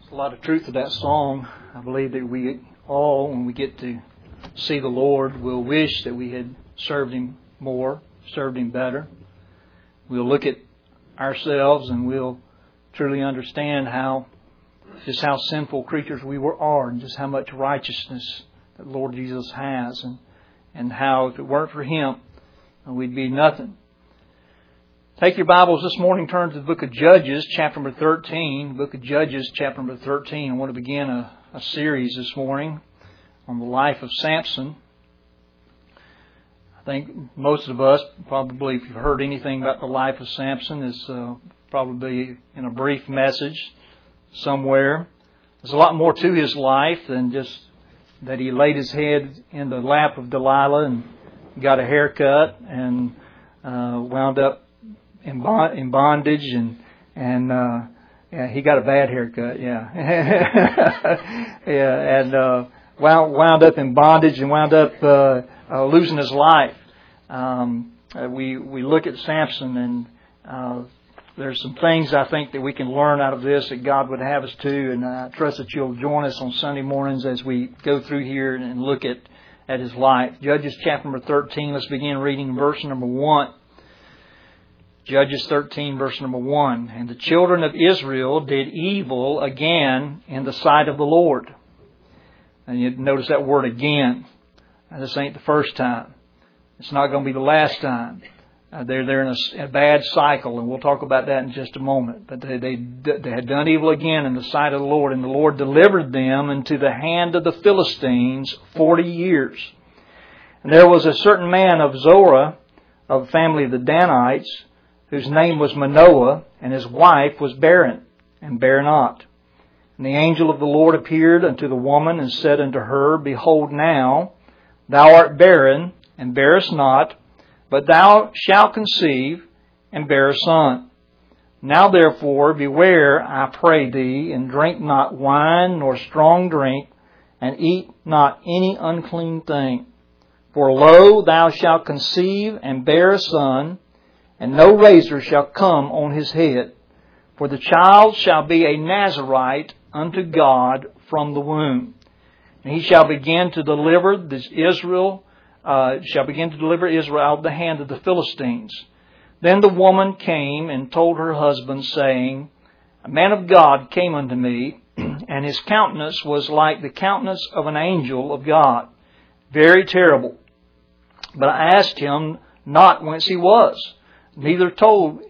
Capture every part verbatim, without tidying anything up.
A lot of truth to that song. I believe that we all, when we get to see the Lord, will wish that we had served Him more, served Him better. We'll look at ourselves and we'll truly understand how, just how sinful creatures we were are, and just how much righteousness that Lord Jesus has, and, and how if it weren't for Him, we'd be nothing. Take your Bibles this morning, turn to the book of Judges, chapter number thirteen. Book of Judges, chapter number thirteen. I want to begin a, a series this morning on the life of Samson. I think most of us, probably if you've heard anything about the life of Samson, is uh, probably in a brief message somewhere. There's a lot more to his life than just that he laid his head in the lap of Delilah and got a haircut and uh, wound up in bond, in bondage, and and uh, yeah, he got a bad haircut, yeah, yeah, and uh, wound wound up in bondage and wound up uh, uh, losing his life. Um, uh, we we look at Samson, and uh, there's some things I think that we can learn out of this that God would have us to, and I trust that you'll join us on Sunday mornings as we go through here and look at at his life. Judges chapter number thirteen. Let's begin reading verse number one. Judges thirteen, verse number one. And the children of Israel did evil again in the sight of the Lord. And you notice that word again. Now, this ain't the first time. It's not going to be the last time. Uh, they're they're in a, a bad cycle, and we'll talk about that in just a moment. But they, they they had done evil again in the sight of the Lord, and the Lord delivered them into the hand of the Philistines forty years. And there was a certain man of Zorah, of the family of the Danites, whose name was Manoah, and his wife was barren, and bare not. And the angel of the Lord appeared unto the woman, and said unto her, Behold now, thou art barren, and bearest not, but thou shalt conceive, and bear a son. Now therefore beware, I pray thee, and drink not wine nor strong drink, and eat not any unclean thing. For lo, thou shalt conceive, and bear a son, and no razor shall come on his head, for the child shall be a Nazarite unto God from the womb. And he shall begin to deliver this Israel, uh, shall begin to deliver Israel out of the hand of the Philistines. Then the woman came and told her husband, saying, A man of God came unto me, and his countenance was like the countenance of an angel of God, very terrible. But I asked him not whence he was. Neither told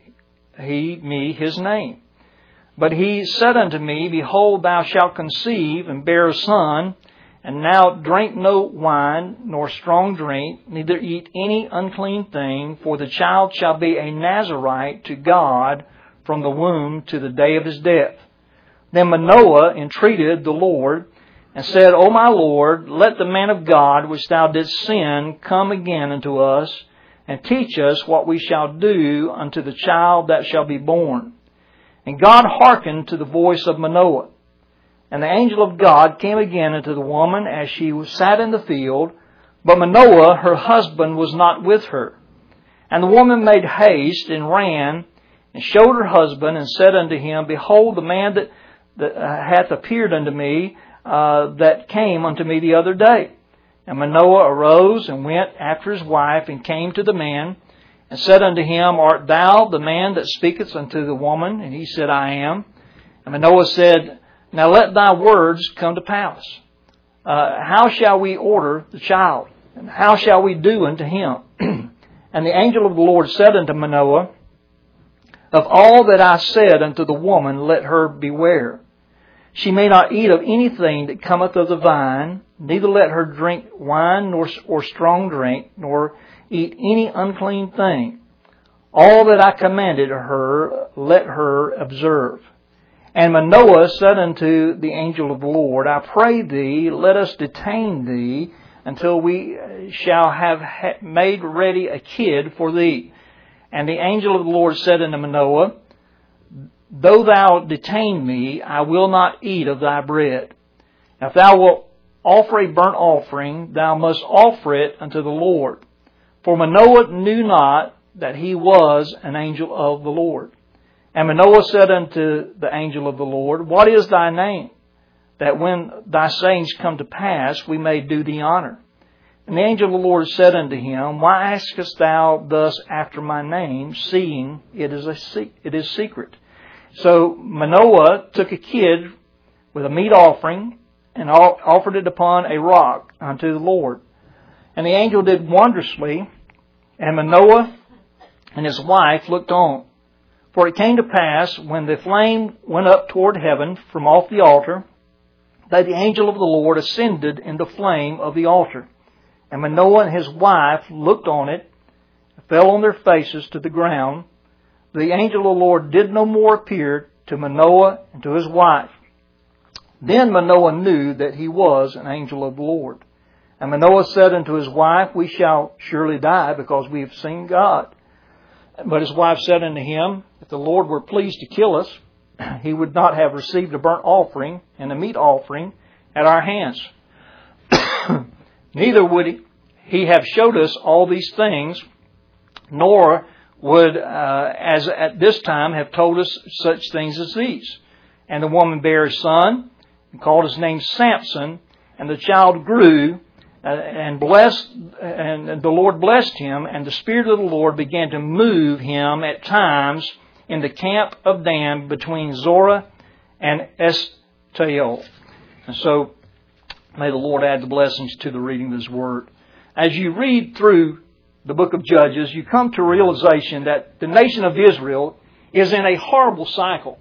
he me his name. But he said unto me, Behold, thou shalt conceive, and bear a son, and now drink no wine, nor strong drink, neither eat any unclean thing, for the child shall be a Nazarite to God from the womb to the day of his death. Then Manoah entreated the Lord, and said, O my Lord, let the man of God which thou didst send come again unto us, and teach us what we shall do unto the child that shall be born. And God hearkened to the voice of Manoah. And the angel of God came again unto the woman as she sat in the field, but Manoah, her husband, was not with her. And the woman made haste and ran, and showed her husband, and said unto him, Behold, the man that, that hath appeared unto me, uh, that came unto me the other day. And Manoah arose and went after his wife, and came to the man, and said unto him, Art thou the man that speaketh unto the woman? And he said, I am. And Manoah said, Now let thy words come to pass. Uh, how shall we order the child? And how shall we do unto him? And the angel of the Lord said unto Manoah, Of all that I said unto the woman, let her beware. She may not eat of anything that cometh of the vine, neither let her drink wine nor or strong drink, nor eat any unclean thing. All that I commanded her, let her observe. And Manoah said unto the angel of the Lord, I pray thee, let us detain thee until we shall have made ready a kid for thee. And the angel of the Lord said unto Manoah, Though thou detain me, I will not eat of thy bread. If thou wilt offer a burnt offering, thou must offer it unto the Lord. For Manoah knew not that he was an angel of the Lord. And Manoah said unto the angel of the Lord, What is thy name? That when thy sayings come to pass, we may do thee honor. And the angel of the Lord said unto him, Why askest thou thus after my name, seeing it is a it is secret? So Manoah took a kid with a meat offering and offered it upon a rock unto the Lord. And the angel did wondrously, and Manoah and his wife looked on. For it came to pass, when the flame went up toward heaven from off the altar, that the angel of the Lord ascended in the flame of the altar. And Manoah and his wife looked on it, fell on their faces to the ground. The angel of the Lord did no more appear to Manoah and to his wife. Then Manoah knew that he was an angel of the Lord. And Manoah said unto his wife, We shall surely die, because we have seen God. But his wife said unto him, If the Lord were pleased to kill us, He would not have received a burnt offering and a meat offering at our hands. Neither would he, he have showed us all these things, nor would, uh, as at this time, have told us such things as these. And the woman bare a son, and called his name Samson, and the child grew, uh, and blessed, and the Lord blessed him, and the Spirit of the Lord began to move him at times in the camp of Dan between Zorah and Eshtaol. And so, may the Lord add the blessings to the reading of His Word. As you read through the book of Judges, you come to a realization that the nation of Israel is in a horrible cycle.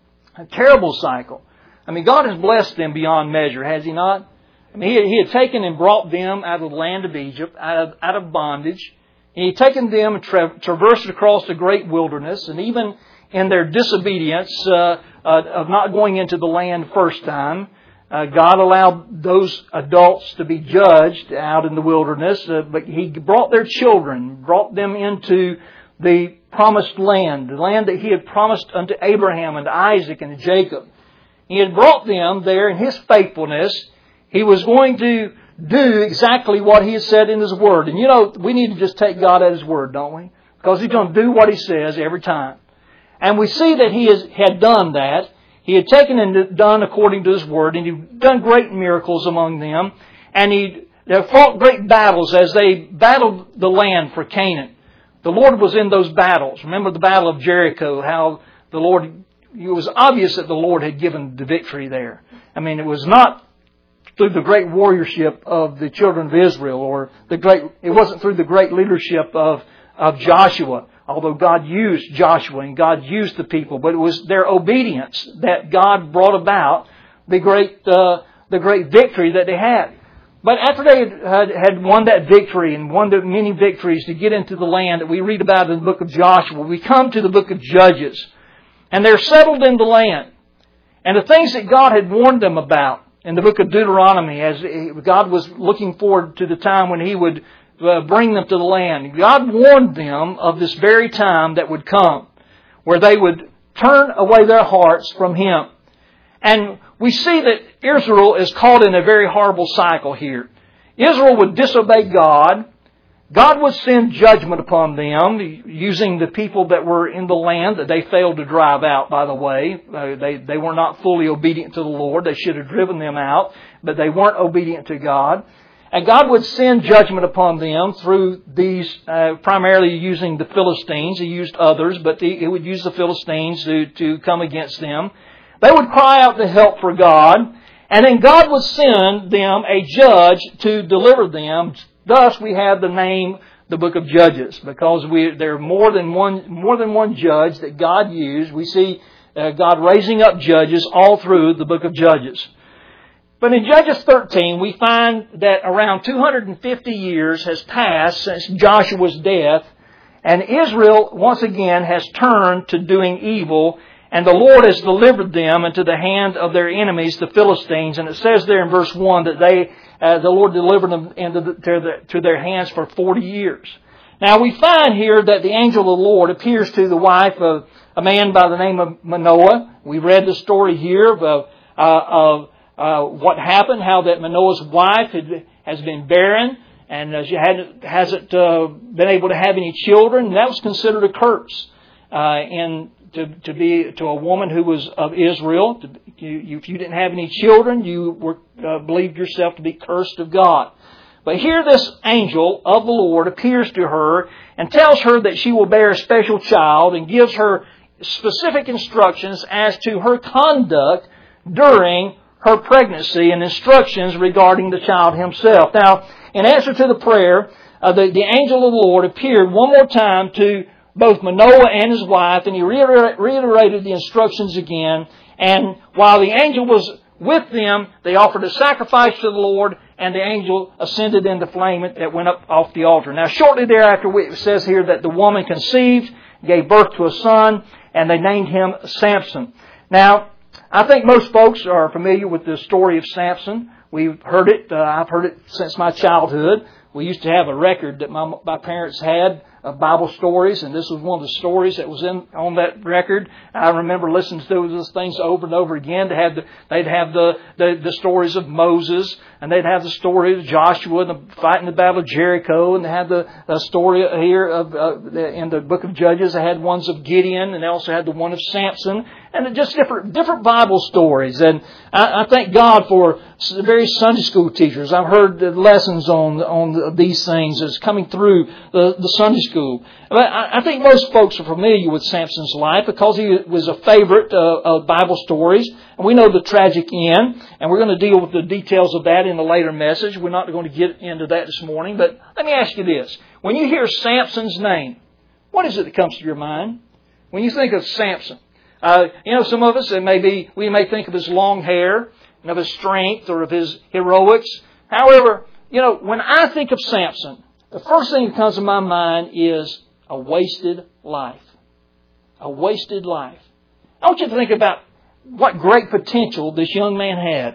A terrible cycle. I mean, God has blessed them beyond measure, has He not? I mean, He, he had taken and brought them out of the land of Egypt, out of, out of bondage. And He had taken them and tra- traversed across the great wilderness. And even in their disobedience uh, uh, of not going into the land first time, uh, God allowed those adults to be judged out in the wilderness. Uh, but He brought their children, brought them into the promised land, the land that He had promised unto Abraham and Isaac and Jacob. He had brought them there in His faithfulness. He was going to do exactly what He has said in His Word. And you know, we need to just take God at His Word, don't we? Because He's going to do what He says every time. And we see that He has, had done that. He had taken and done according to His Word, and He had done great miracles among them. And He they fought great battles as they battled the land for Canaan. The Lord was in those battles. Remember the battle of Jericho, how the Lord, it was obvious that the Lord had given the victory there. I mean, it was not through the great warriorship of the children of Israel, or the great, it wasn't through the great leadership of, of Joshua, although God used Joshua and God used the people, but it was their obedience that God brought about the great, uh, the great victory that they had. But after they had, had won that victory and won the many victories to get into the land that we read about in the book of Joshua, we come to the book of Judges. And they're settled in the land. And the things that God had warned them about in the book of Deuteronomy, as God was looking forward to the time when He would bring them to the land, God warned them of this very time that would come, where they would turn away their hearts from Him. And we see that Israel is caught in a very horrible cycle here. Israel would disobey God. God would send judgment upon them, using the people that were in the land that they failed to drive out, by the way. Uh, they, they were not fully obedient to the Lord. They should have driven them out, but they weren't obedient to God. And God would send judgment upon them through these, uh, primarily using the Philistines. He used others, but He would use the Philistines to, to come against them. They would cry out to help for God, and then God would send them a judge to deliver them. Thus, we have the name, the book of Judges, because we, there are more than one, more than one judge that God used. We see uh, God raising up judges all through the book of Judges. But in Judges thirteen, we find that around two hundred fifty years has passed since Joshua's death, and Israel once again has turned to doing evil. And the Lord has delivered them into the hand of their enemies, the Philistines. And it says there in verse one that they, uh, the Lord delivered them into the, to, the, to their hands for forty years. Now we find here that the angel of the Lord appears to the wife of a man by the name of Manoah. We read the story here of, uh, of uh, what happened, how that Manoah's wife had, has been barren and uh, she hadn't, hasn't uh, been able to have any children. And that was considered a curse uh, in to, to be to a woman who was of Israel. To, you, you, if you didn't have any children, you were uh, believed yourself to be cursed of God. But here this angel of the Lord appears to her and tells her that she will bear a special child and gives her specific instructions as to her conduct during her pregnancy and instructions regarding the child himself. Now, in answer to the prayer, uh, the, the angel of the Lord appeared one more time to both Manoah and his wife, and he reiterated the instructions again. And while the angel was with them, they offered a sacrifice to the Lord, and the angel ascended into flame that went up off the altar. Now, shortly thereafter, it says here that the woman conceived, gave birth to a son, and they named him Samson. Now, I think most folks are familiar with the story of Samson. We've heard it. Uh, I've heard it since my childhood. We used to have a record that my, my parents had of Bible stories, and this was one of the stories that was in on that record. I remember listening to those things over and over again. They had the, they'd have the, the the stories of Moses, and they'd have the story of Joshua and the fighting the battle of Jericho, and they had the, the story here of uh, in the book of Judges. They had ones of Gideon, and they also had the one of Samson, and just different different Bible stories. And I, I thank God for various Sunday school teachers. I've heard the lessons on on these things as coming through the, the Sunday school. But I, I think most folks are familiar with Samson's life because he was a favorite uh, of Bible stories. And we know the tragic end, and we're going to deal with the details of that in a later message. We're not going to get into that this morning. But let me ask you this. When you hear Samson's name, what is it that comes to your mind? When you think of Samson, uh, you know, some of us, it may be, we may think of his long hair and of his strength or of his heroics. However, you know, when I think of Samson, the first thing that comes to my mind is a wasted life. A wasted life. I want you to think about what great potential this young man had.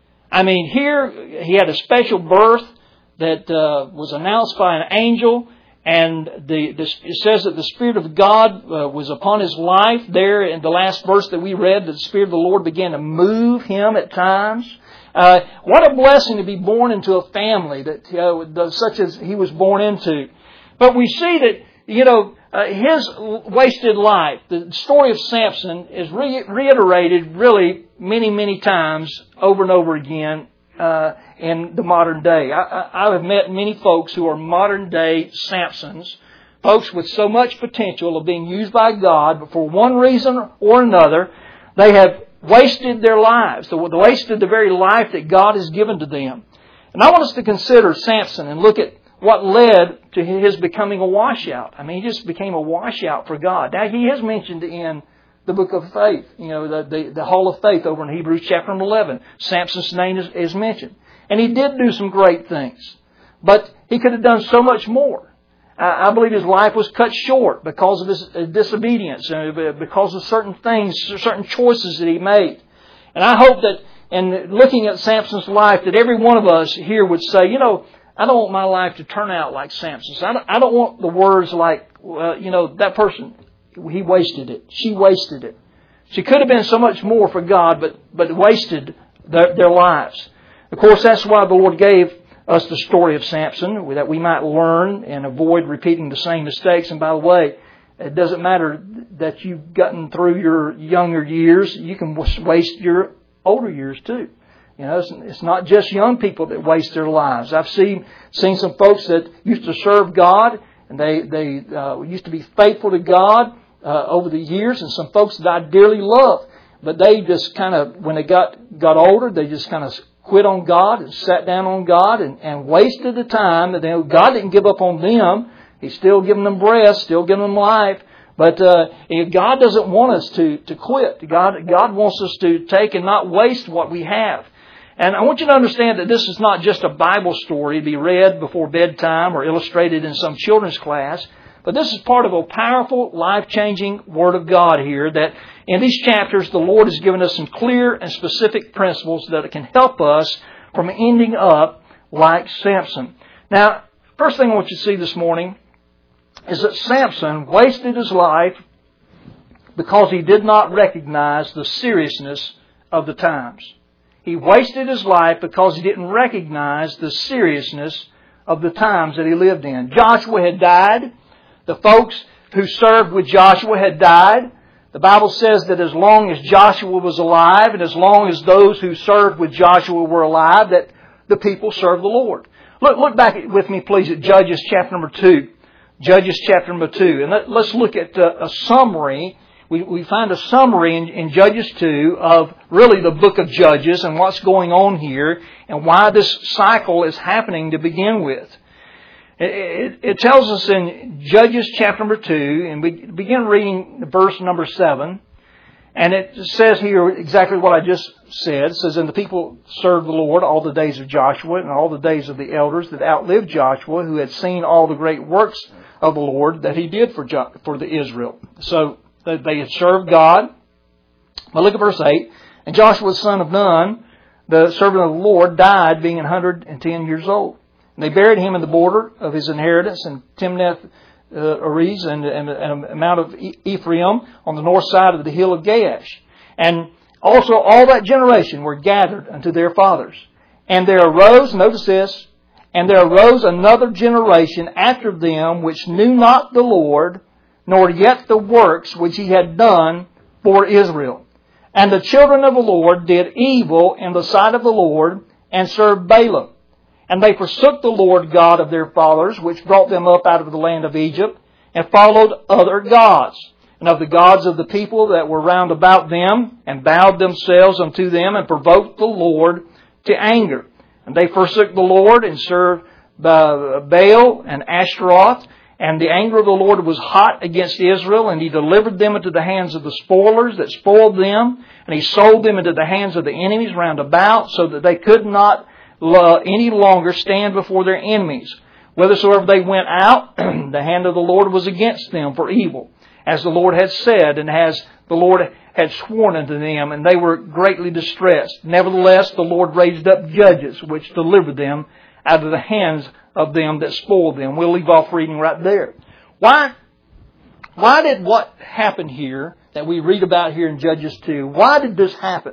I mean, here he had a special birth that uh, was announced by an angel, and the, the it says that the Spirit of God uh, was upon his life. There in the last verse that we read, the Spirit of the Lord began to move him at times. Uh, what a blessing to be born into a family that uh, such as he was born into. But we see that, you know, uh, his wasted life, the story of Samson is re- reiterated really many, many times over and over again uh, in the modern day. I, I, I have met many folks who are modern day Samsons, folks with so much potential of being used by God, but for one reason or another, they have wasted their lives. They wasted the very life that God has given to them. And I want us to consider Samson and look at what led to his becoming a washout. I mean, he just became a washout for God. Now, he is mentioned in the book of faith, you know, the, the, the Hall of Faith over in Hebrews chapter eleven. Samson's name is, is mentioned. And he did do some great things. But he could have done so much more. I, I believe his life was cut short because of his disobedience, uh, because of certain things, certain choices that he made. And I hope that in looking at Samson's life, that every one of us here would say, you know, I don't want my life to turn out like Samson's. I don't, I don't want the words like, well, you know, that person, he wasted it. She wasted it. She could have been so much more for God, but, but wasted their, their lives. Of course, that's why the Lord gave us the story of Samson, that we might learn and avoid repeating the same mistakes. And by the way, it doesn't matter that you've gotten through your younger years. You can waste your older years too. You know, it's, it's not just young people that waste their lives. I've seen seen some folks that used to serve God, and they they uh, used to be faithful to God uh, over the years, and some folks that I dearly love, but they just kind of, when they got got older, they just kind of quit on God and sat down on God and, and wasted the time. And they, God didn't give up on them. He's still giving them breath, still giving them life. But uh, God doesn't want us to, to quit. God, God wants us to take and not waste what we have. And I want you to understand that this is not just a Bible story to be read before bedtime or illustrated in some children's class. But this is part of a powerful, life-changing Word of God here, that in these chapters the Lord has given us some clear and specific principles that can help us from ending up like Samson. Now, first thing I want you to see this morning is that Samson wasted his life because he did not recognize the seriousness of the times. He wasted his life because he didn't recognize the seriousness of the times that he lived in. Joshua had died. The folks who served with Joshua had died. The Bible says that as long as Joshua was alive and as long as those who served with Joshua were alive, that the people served the Lord. Look, look back with me, please, at Judges chapter number two. Judges chapter number two. And let, let's look at a, a summary. We, we find a summary in, in Judges two of really the book of Judges and what's going on here and why this cycle is happening to begin with. It, it, it tells us in Judges chapter number two, and we begin reading verse number seven, and it says here exactly what I just said. It says, "And the people served the Lord all the days of Joshua and all the days of the elders that outlived Joshua, who had seen all the great works of the Lord that He did for jo- for the Israel." So they had served God. But look at verse eight. "And Joshua the son of Nun, the servant of the Lord, died being one hundred ten years old. And they buried him in the border of his inheritance in Timnath uh, Erez and, and, and a mount of Ephraim on the north side of the hill of Gaash. And also all that generation were gathered unto their fathers. And there arose," notice this, "and there arose another generation after them which knew not the Lord, nor yet the works which He had done for Israel. And the children of the Lord did evil in the sight of the Lord, and served Baalim. And they forsook the Lord God of their fathers, which brought them up out of the land of Egypt, and followed other gods, and of the gods of the people that were round about them, and bowed themselves unto them, and provoked the Lord to anger. And they forsook the Lord, and served Baal and Ashtaroth. And the anger of the Lord was hot against Israel, and He delivered them into the hands of the spoilers that spoiled them, and He sold them into the hands of the enemies round about, so that they could not any longer stand before their enemies. Whithersoever they went out, the hand of the Lord was against them for evil, as the Lord had said, and as the Lord had sworn unto them, and they were greatly distressed. Nevertheless, the Lord raised up judges, which delivered them out of the hands of them that spoiled them." We'll leave off reading right there. Why, why did what happened here that we read about here in Judges two, why did this happen?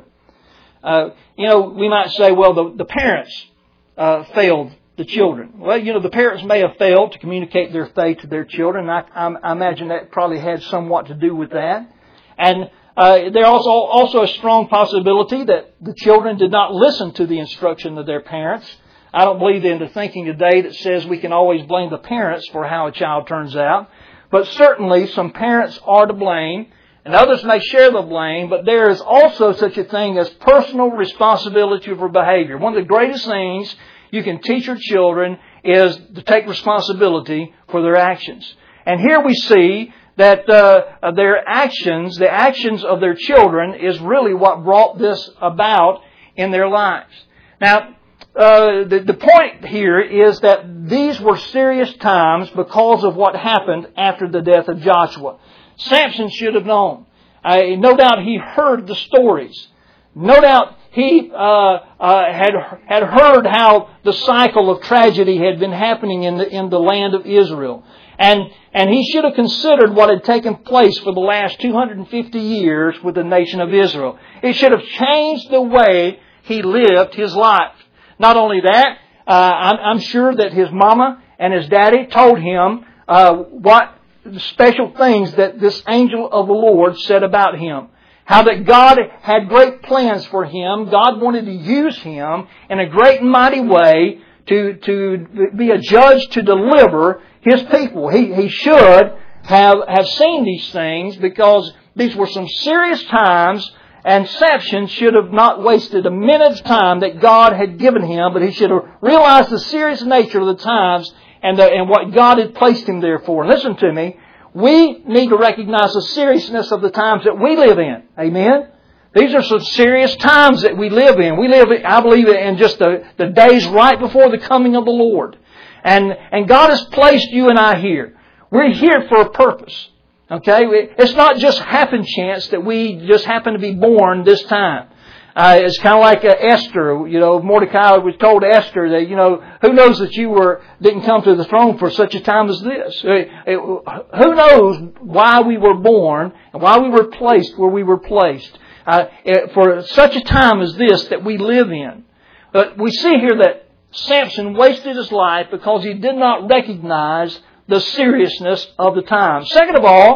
Uh, you know, we might say, well, the, the parents uh, failed the children. Well, you know, the parents may have failed to communicate their faith to their children. I, I, I imagine that probably had somewhat to do with that. And uh, there also also a strong possibility that the children did not listen to the instruction of their parents. I don't believe in the thinking today that says we can always blame the parents for how a child turns out. But certainly some parents are to blame, and others may share the blame, but there is also such a thing as personal responsibility for behavior. One of the greatest things you can teach your children is to take responsibility for their actions. And here we see that uh, their actions, the actions of their children, is really what brought this about in their lives. Now, uh, the, the point here is that these were serious times because of what happened after the death of Joshua. Samson should have known. Uh, no doubt he heard the stories. No doubt he uh, uh, had had heard how the cycle of tragedy had been happening in the in the land of Israel, and and he should have considered what had taken place for the last two hundred fifty years with the nation of Israel. It should have changed the way he lived his life. Not only that, uh, I'm, I'm sure that his mama and his daddy told him uh, what special things that this angel of the Lord said about him. How that God had great plans for him. God wanted to use him in a great and mighty way to, to be a judge to deliver His people. He, he should have, have seen these things because these were some serious times, and Samson should have not wasted a minute's time that God had given him, but he should have realized the serious nature of the times and, the, and what God had placed him there for. And listen to me. We need to recognize the seriousness of the times that we live in. Amen? These are some serious times that we live in. We live, I believe, in just the, the days right before the coming of the Lord. And, and God has placed you and I here. We're here for a purpose. Okay? It's not just happen chance that we just happen to be born this time. Uh, it's kind of like uh, Esther. You know, Mordecai was told Esther that, you know, who knows that you were didn't come to the throne for such a time as this? It, it, who knows why we were born and why we were placed where we were placed uh, it, for such a time as this that we live in. But we see here that Samson wasted his life because he did not recognize the seriousness of the time. Second of all,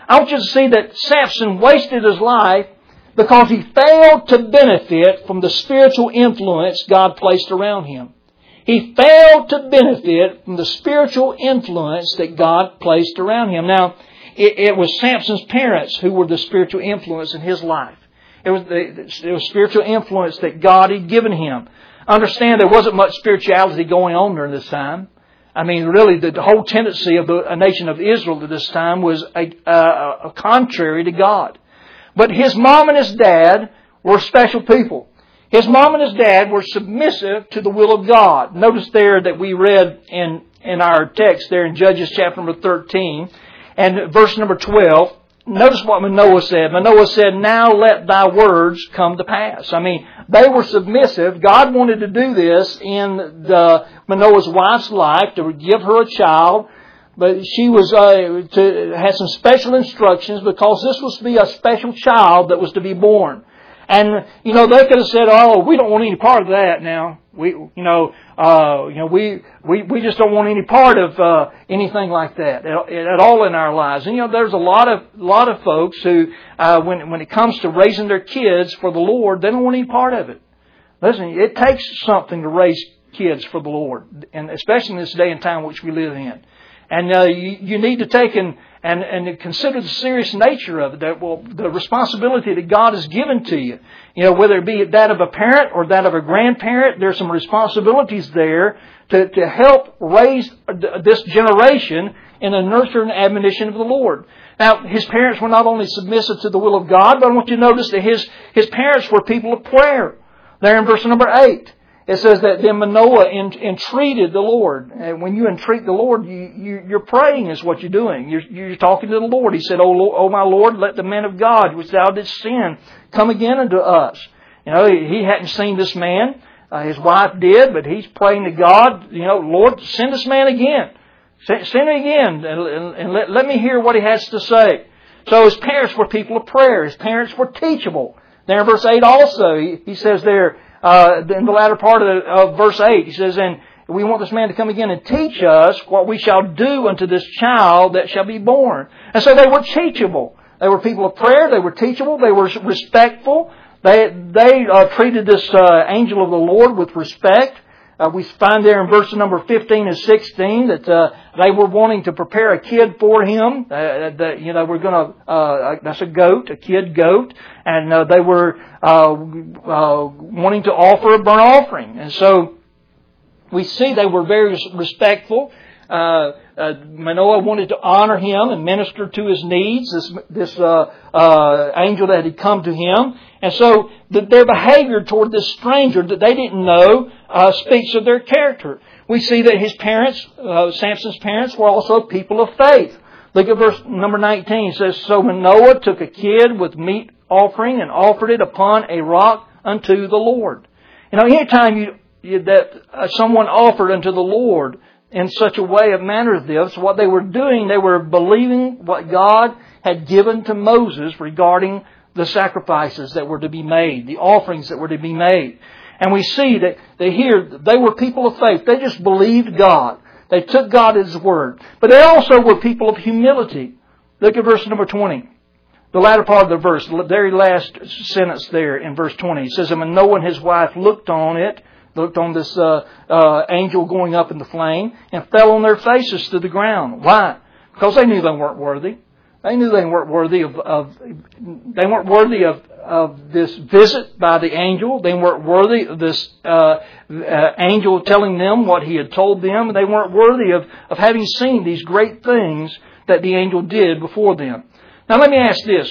I want you to see that Samson wasted his life because he failed to benefit from the spiritual influence God placed around him. He failed to benefit from the spiritual influence that God placed around him. Now, it, it was Samson's parents who were the spiritual influence in his life. It was the, it was spiritual influence that God had given him. Understand there wasn't much spirituality going on during this time. I mean, really, the whole tendency of the a nation of Israel at this time was a, a, a contrary to God. But his mom and his dad were special people. His mom and his dad were submissive to the will of God. Notice there that we read in, in our text there in Judges chapter number thirteen and verse number twelve. Notice what Manoah said. Manoah said, "Now let thy words come to pass." I mean, they were submissive. God wanted to do this in the Manoah's wife's life, to give her a child. But she was uh, to had some special instructions because this was to be a special child that was to be born. And, you know, they could have said, "Oh, we don't want any part of that now. We, you know, uh, you know, we, we, we just don't want any part of, uh, anything like that at, at all in our lives." And, you know, there's a lot of, lot of folks who, uh, when, when it comes to raising their kids for the Lord, they don't want any part of it. Listen, it takes something to raise kids for the Lord, and especially in this day and time which we live in. And, uh, you, you need to take and, and, and consider the serious nature of it, that, well, the responsibility that God has given to you. You know, whether it be that of a parent or that of a grandparent, there's some responsibilities there to, to help raise this generation in a nurture and admonition of the Lord. Now, his parents were not only submissive to the will of God, but I want you to notice that his, his parents were people of prayer. There in verse number eight. It says that then Manoah entreated the Lord. And when you entreat the Lord, you, you, you're praying is what you're doing. You're, you're talking to the Lord. He said, "Oh, Lord, oh my Lord, let the man of God, which thou didst send, come again unto us." You know, he, he hadn't seen this man. Uh, his wife did, but he's praying to God, you know, "Lord, send this man again. Send, send him again and, and, and let, let me hear what he has to say." So his parents were people of prayer. His parents were teachable. There in verse eight also, he, he says there, Uh, in the latter part of, the, of verse eight, he says, "And we want this man to come again and teach us what we shall do unto this child that shall be born." And so they were teachable. They were people of prayer. They were teachable. They were respectful. They they uh, treated this uh, angel of the Lord with respect. Uh, we find there in verse number fifteen and sixteen that uh, they were wanting to prepare a kid for him. Uh, that, you know, we're going to, uh, that's a goat, a kid goat. And uh, they were uh, uh, wanting to offer a burnt offering. And so we see they were very respectful. Uh, uh, Manoah wanted to honor him and minister to his needs, this, this uh, uh, angel that had come to him. And so the, their behavior toward this stranger that they didn't know uh, speaks of their character. We see that his parents, uh, Samson's parents, were also people of faith. Look at verse number nineteen. It says, "So Manoah took a kid with meat offering and offered it upon a rock unto the Lord." You know, anytime you, you that uh, someone offered unto the Lord in such a way of manner of this, what they were doing, they were believing what God had given to Moses regarding the sacrifices that were to be made, the offerings that were to be made. And we see that they here, they were people of faith. They just believed God. They took God at His word. But they also were people of humility. Look at verse number twenty. The latter part of the verse, the very last sentence there in verse twenty. It says, "And Manoah and his wife looked on it," looked on this uh, uh, angel going up in the flame, "and fell on their faces to the ground." Why? Because they knew they weren't worthy. They knew they weren't worthy of, of they weren't worthy of, of this visit by the angel. They weren't worthy of this uh, uh, angel telling them what he had told them. They weren't worthy of, of having seen these great things that the angel did before them. Now let me ask this.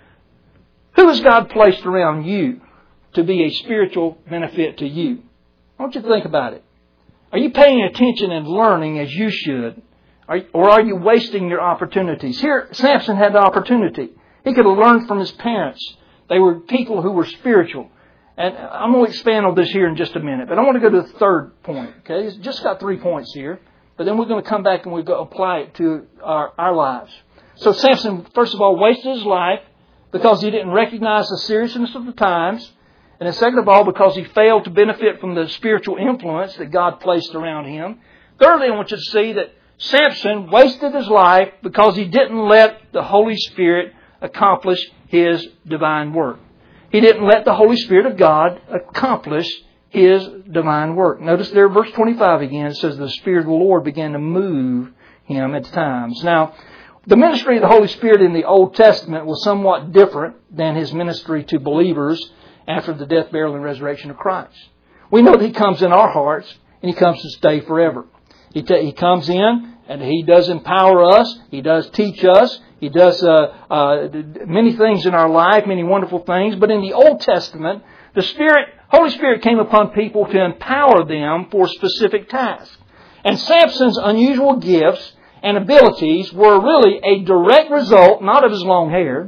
Who has God placed around you to be a spiritual benefit to you? I want you to think about it. Are you paying attention and learning as you should? Are, or are you wasting your opportunities? Here, Samson had the opportunity. He could have learned from his parents. They were people who were spiritual. And I'm going to expand on this here in just a minute. But I want to go to the third point. Okay, it's just got three points here. But then we're going to come back and we're going to apply it to our, our lives. So Samson, first of all, wasted his life because he didn't recognize the seriousness of the times. And then second of all, because he failed to benefit from the spiritual influence that God placed around him. Thirdly, I want you to see that Samson wasted his life because he didn't let the Holy Spirit accomplish His divine work. He didn't let the Holy Spirit of God accomplish His divine work. Notice there, verse twenty-five again, it says the Spirit of the Lord began to move him at times. Now, the ministry of the Holy Spirit in the Old Testament was somewhat different than His ministry to believers after the death, burial, and resurrection of Christ. We know that He comes in our hearts and He comes to stay forever. He, t- he comes in and He does empower us. He does teach us. He does uh, uh, many things in our life, many wonderful things. But in the Old Testament, the Spirit, Holy Spirit came upon people to empower them for specific tasks. And Samson's unusual gifts and abilities were really a direct result, not of his long hair.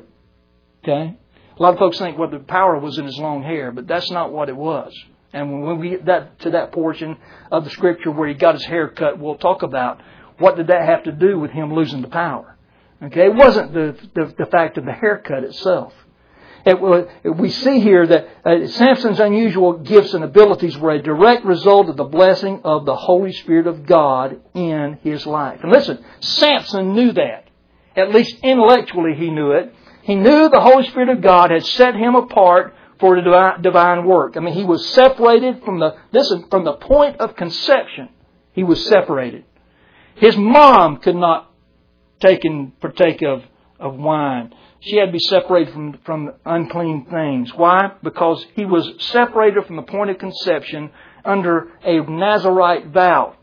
Okay? A lot of folks think, well, the power was in his long hair, but that's not what it was. And when we get that, to that portion of the Scripture where he got his hair cut, we'll talk about what did that have to do with him losing the power. Okay? It wasn't the, the, the fact of the haircut itself. It, we see here that uh, Samson's unusual gifts and abilities were a direct result of the blessing of the Holy Spirit of God in his life. And listen, Samson knew that. At least intellectually he knew it. He knew the Holy Spirit of God had set him apart for the divine work. I mean, he was separated from the, listen, from the point of conception. He was separated. His mom could not take and partake of, of wine. She had to be separated from, from unclean things. Why? Because he was separated from the point of conception under a Nazirite vow.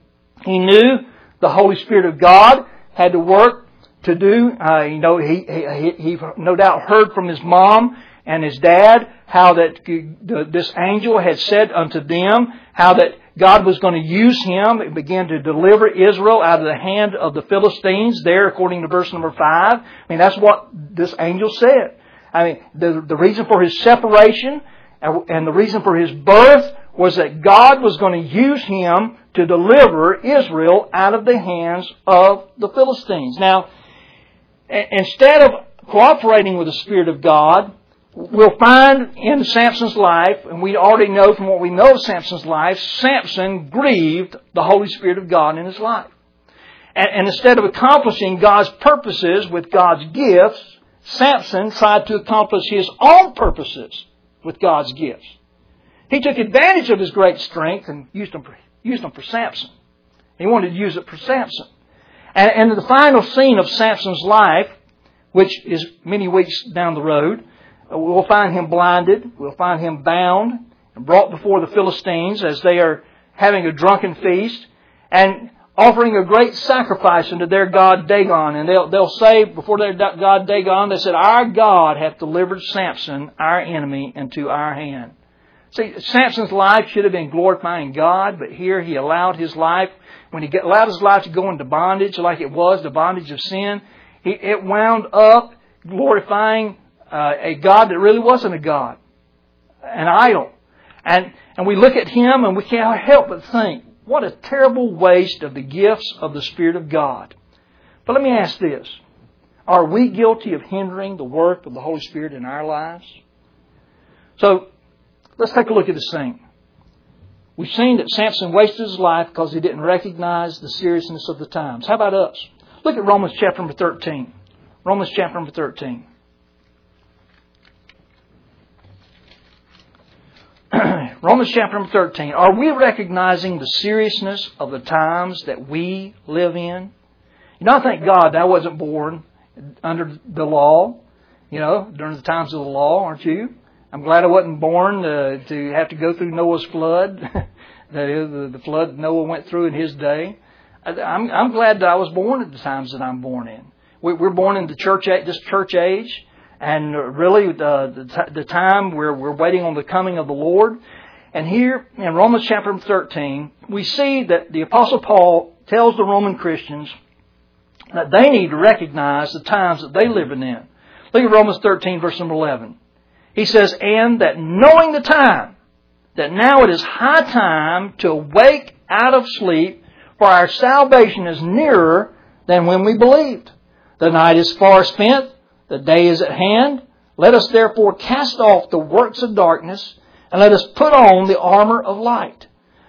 He knew the Holy Spirit of God had to work to do. Uh, you know, he, he, he no doubt heard from his mom and his dad how that this angel had said unto them how that God was going to use him. It began to deliver Israel out of the hand of the Philistines there, according to verse number five. I mean, that's what this angel said. I mean, the, the reason for his separation and the reason for his birth was that God was going to use him to deliver Israel out of the hands of the Philistines. Now, instead of cooperating with the Spirit of God, we'll find in Samson's life, and we already know from what we know of Samson's life, Samson grieved the Holy Spirit of God in his life. And, and instead of accomplishing God's purposes with God's gifts, Samson tried to accomplish his own purposes with God's gifts. He took advantage of his great strength and used them for, used them for Samson. He wanted to use it for Samson. And, and in the final scene of Samson's life, which is many weeks down the road, we'll find him blinded. We'll find him bound and brought before the Philistines as they are having a drunken feast and offering a great sacrifice unto their god Dagon. And they'll, they'll say before their god Dagon, they said, our God hath delivered Samson, our enemy, into our hand. See, Samson's life should have been glorifying God, but here he allowed his life, when he allowed his life to go into bondage like it was, the bondage of sin, he, it wound up glorifying Uh, a God that really wasn't a God, an idol. And and we look at him and we can't help but think, what a terrible waste of the gifts of the Spirit of God. But let me ask this. Are we guilty of hindering the work of the Holy Spirit in our lives? So, let's take a look at this thing. We've seen that Samson wasted his life because he didn't recognize the seriousness of the times. How about us? Look at Romans chapter number thirteen. Romans chapter number thirteen. Romans chapter number thirteen. Are we recognizing the seriousness of the times that we live in? You know, I thank God that I wasn't born under the law, you know, during the times of the law, aren't you? I'm glad I wasn't born uh, to have to go through Noah's flood, the, the flood Noah went through in his day. I'm, I'm glad that I was born at the times that I'm born in. We're born in the church, this church age. And really, the, the, the time where we're waiting on the coming of the Lord. And here in Romans chapter thirteen, we see that the Apostle Paul tells the Roman Christians that they need to recognize the times that they live in. Look at Romans thirteen, verse number eleven. He says, and that knowing the time, that now it is high time to awake out of sleep, for our salvation is nearer than when we believed. The night is far spent. The day is at hand. Let us therefore cast off the works of darkness, and let us put on the armor of light.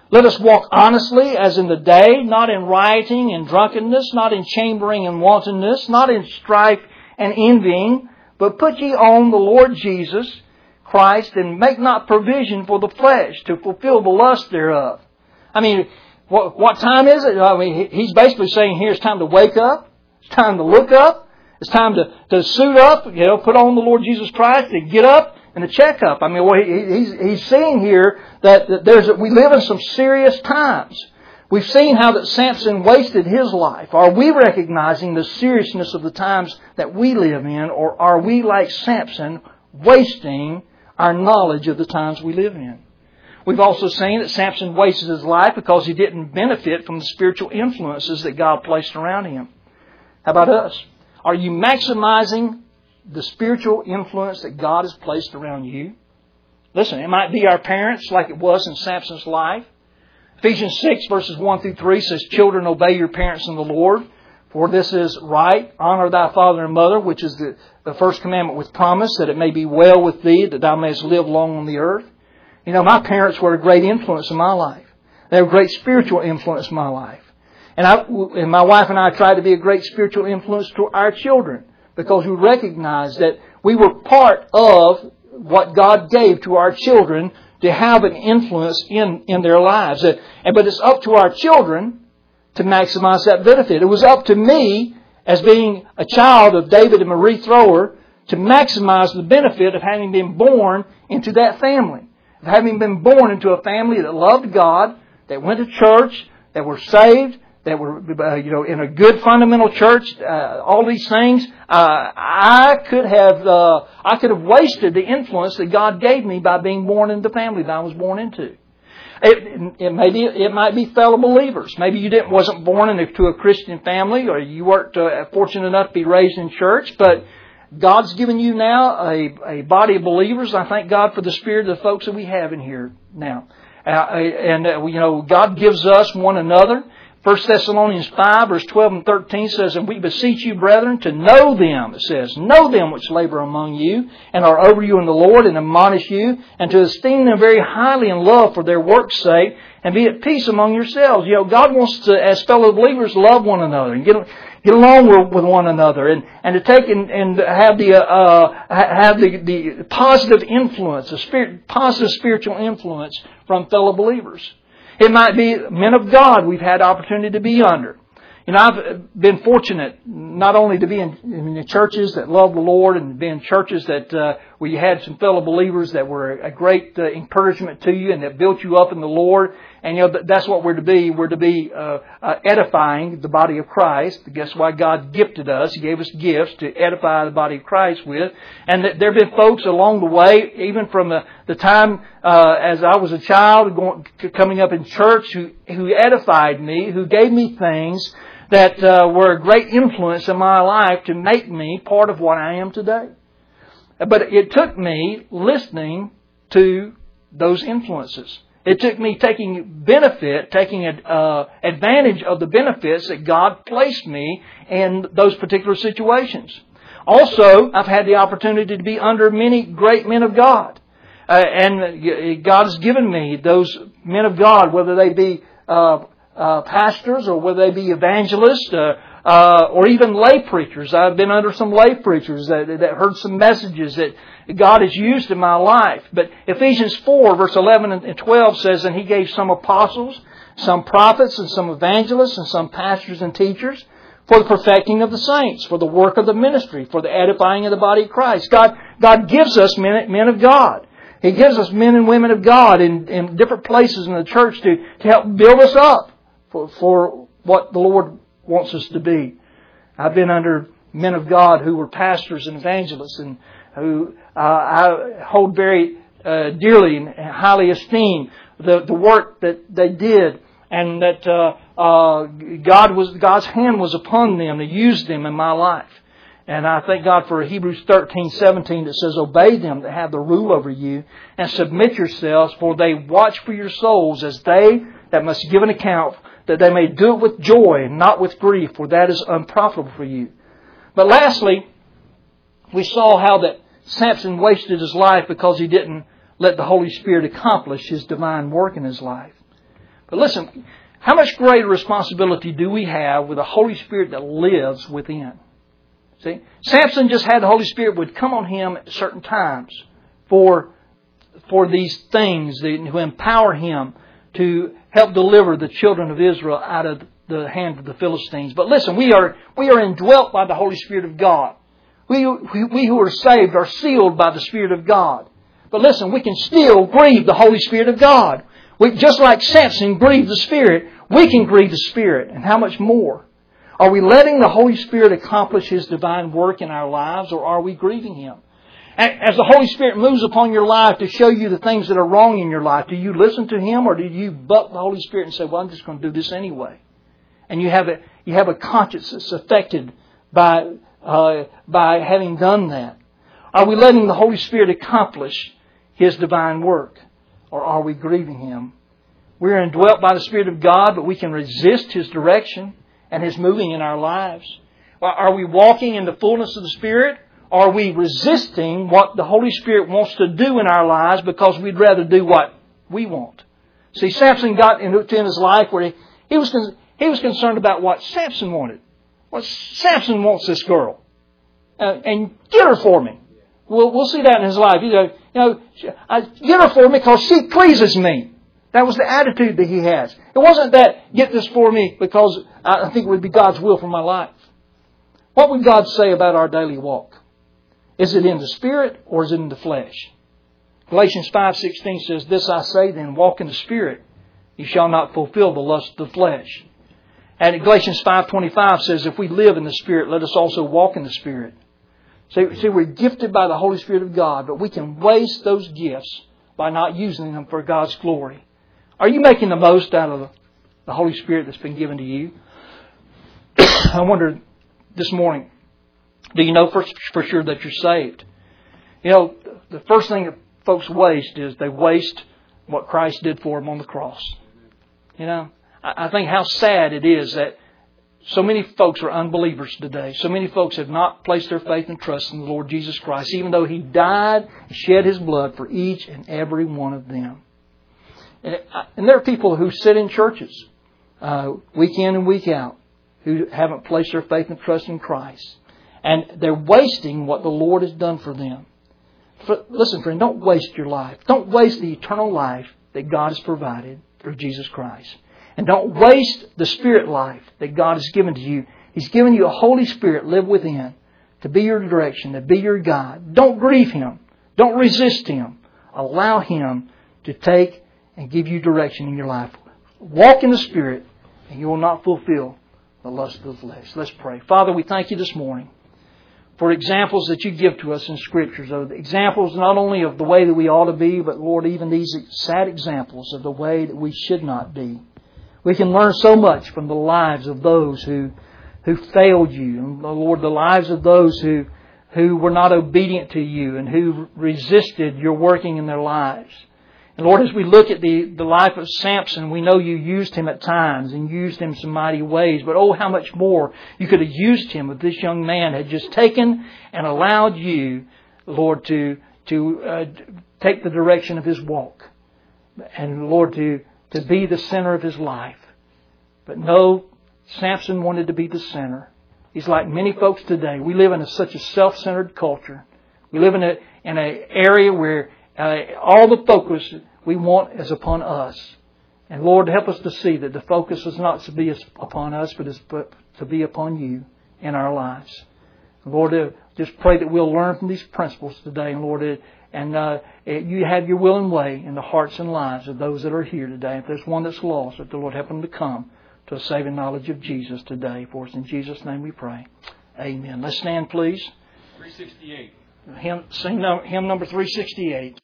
Let us walk honestly as in the day, not in rioting and drunkenness, not in chambering and wantonness, not in strife and envying, but put ye on the Lord Jesus Christ, and make not provision for the flesh to fulfill the lust thereof. I mean, what, what time is it? I mean, he's basically saying here it's time to wake up. It's time to look up. It's time to, to suit up, you know, put on the Lord Jesus Christ, to get up and to check up. I mean, well, he, he's, he's seeing here that, that there's a, we live in some serious times. We've seen how that Samson wasted his life. Are we recognizing the seriousness of the times that we live in, or are we like Samson wasting our knowledge of the times we live in? We've also seen that Samson wasted his life because he didn't benefit from the spiritual influences that God placed around him. How about us? Are you maximizing the spiritual influence that God has placed around you? Listen, it might be our parents like it was in Samson's life. Ephesians six verses one through three says, "Children, obey your parents in the Lord, for this is right. Honor thy father and mother," which is the, the first commandment with promise, that it may be well with thee, that thou mayest live long on the earth. You know, my parents were a great influence in my life. They were a great spiritual influence in my life. And, I, and my wife and I tried to be a great spiritual influence to our children, because we recognized that we were part of what God gave to our children to have an influence in, in their lives. And, but it's up to our children to maximize that benefit. It was up to me, as being a child of David and Marie Thrower, to maximize the benefit of having been born into that family. Of having been born into a family that loved God, that went to church, that were saved, that were, uh, you know, in a good fundamental church, uh, all these things. Uh, I could have, uh, I could have wasted the influence that God gave me by being born into the family that I was born into. It, it maybe it might be fellow believers. Maybe you didn't wasn't born into a Christian family, or you weren't uh, fortunate enough to be raised in church, but God's given you now a, a body of believers. I thank God for the spirit of the folks that we have in here now. Uh, and, uh, you know, God gives us one another. First Thessalonians five, verse twelve and thirteen says, "And we beseech you, brethren, to know them," it says, "know them which labor among you, and are over you in the Lord, and admonish you, and to esteem them very highly in love for their work's sake, and be at peace among yourselves." You know, God wants to, as fellow believers, love one another, and get get along with, with one another, and, and to take and, and have the uh, have the, the positive influence, a spirit, positive spiritual influence from fellow believers. It might be men of God we've had opportunity to be under. You know, I've been fortunate not only to be in, in churches that love the Lord, and be in churches that uh, where you had some fellow believers that were a great uh, encouragement to you and that built you up in the Lord. And, you know, that's what we're to be. We're to be uh, uh, edifying the body of Christ. That's why God gifted us. He gave us gifts to edify the body of Christ with. And there have been folks along the way, even from the, the time uh, as I was a child, going, coming up in church, who, who edified me, who gave me things that uh, were a great influence in my life to make me part of what I am today. But it took me listening to those influences. It took me taking benefit, taking uh, advantage of the benefits that God placed me in those particular situations. Also, I've had the opportunity to be under many great men of God. Uh, and God has given me those men of God, whether they be uh, uh, pastors or whether they be evangelists uh, uh, or even lay preachers. I've been under some lay preachers that, that heard some messages that God has used in my life. But Ephesians four, verse eleven and twelve says, "And He gave some apostles, some prophets, and some evangelists, and some pastors and teachers, for the perfecting of the saints, for the work of the ministry, for the edifying of the body of Christ." God, God gives us men, men of God. He gives us men and women of God in, in different places in the church to, to help build us up for, for what the Lord wants us to be. I've been under men of God who were pastors and evangelists, and who uh, I hold very uh, dearly and highly esteem the, the work that they did, and that uh, uh, God was God's hand was upon them to use them in my life. And I thank God for Hebrews thirteen seventeen that says, "Obey them that have the rule over you, and submit yourselves, for they watch for your souls as they that must give an account, that they may do it with joy and not with grief, for that is unprofitable for you." But lastly, we saw how that Samson wasted his life because he didn't let the Holy Spirit accomplish His divine work in his life. But listen, how much greater responsibility do we have with the Holy Spirit that lives within? See, Samson just had the Holy Spirit would come on him at certain times for, for these things that to empower him to help deliver the children of Israel out of the hand of the Philistines. But listen, we are we are indwelt by the Holy Spirit of God. We, we, we who are saved are sealed by the Spirit of God. But listen, we can still grieve the Holy Spirit of God. We, just like Samson grieved the Spirit, we can grieve the Spirit. And how much more? Are we letting the Holy Spirit accomplish His divine work in our lives, or are we grieving Him? As the Holy Spirit moves upon your life to show you the things that are wrong in your life, do you listen to Him, or do you buck the Holy Spirit and say, well, I'm just going to do this anyway? And you have a, you have a conscience that's affected by, uh, by having done that. Are we letting the Holy Spirit accomplish His divine work, or are we grieving Him? We're indwelt by the Spirit of God, but we can resist His direction and His moving in our lives. Are we walking in the fullness of the Spirit? Or are we resisting what the Holy Spirit wants to do in our lives because we'd rather do what we want? See, Samson got into in his life where he, he was he was concerned about what Samson wanted. Well, Samson wants this girl, uh, and get her for me. We'll we'll see that in his life. You know, you know, I, get her for me because she pleases me. That was the attitude that he has. It wasn't that get this for me because I think it would be God's will for my life. What would God say about our daily walk? Is it in the Spirit or is it in the flesh? Galatians five sixteen says, this I say then, walk in the Spirit. You shall not fulfill the lust of the flesh. And Galatians five twenty-five says, if we live in the Spirit, let us also walk in the Spirit. See, see, we're gifted by the Holy Spirit of God, but we can waste those gifts by not using them for God's glory. Are you making the most out of the Holy Spirit that's been given to you? I wonder this morning, do you know for, for sure that you're saved? You know, the first thing that folks waste is they waste what Christ did for them on the cross. You know, I, I think how sad it is that so many folks are unbelievers today. So many folks have not placed their faith and trust in the Lord Jesus Christ, even though He died and shed His blood for each and every one of them. And, and there are people who sit in churches uh, week in and week out who haven't placed their faith and trust in Christ. And they're wasting what the Lord has done for them. For, listen, friend, don't waste your life. Don't waste the eternal life that God has provided through Jesus Christ. And don't waste the Spirit life that God has given to you. He's given you a Holy Spirit live within to be your direction, to be your guide. Don't grieve Him. Don't resist Him. Allow Him to take and give you direction in your life. Walk in the Spirit and you will not fulfill the lust of the flesh. Let's pray. Father, we thank You this morning for examples that You give to us in Scriptures. Of examples not only of the way that we ought to be, but Lord, even these sad examples of the way that we should not be. We can learn so much from the lives of those who who failed You. And Lord, the lives of those who, who were not obedient to You and who resisted Your working in their lives. And Lord, as we look at the, the life of Samson, we know You used him at times and used him some mighty ways. But oh, how much more You could have used him if this young man had just taken and allowed You, Lord, to to uh, take the direction of his walk. And Lord, to, to be the center of his life. But no, Samson wanted to be the center. He's like many folks today. We live in a, such a self-centered culture. We live in a in an area where uh, all the focus we want is upon us. And Lord, help us to see that the focus is not to be upon us, but is to be upon You in our lives. Lord, uh, just pray that we'll learn from these principles today. And Lord, uh, and uh, You have Your will and way in the hearts and lives of those that are here today. If there's one that's lost, that the Lord help them to come to a saving knowledge of Jesus today. For us in Jesus' name we pray. Amen. Let's stand, please. three sixty-eight. Hymn, sing no, hymn number three sixty-eight.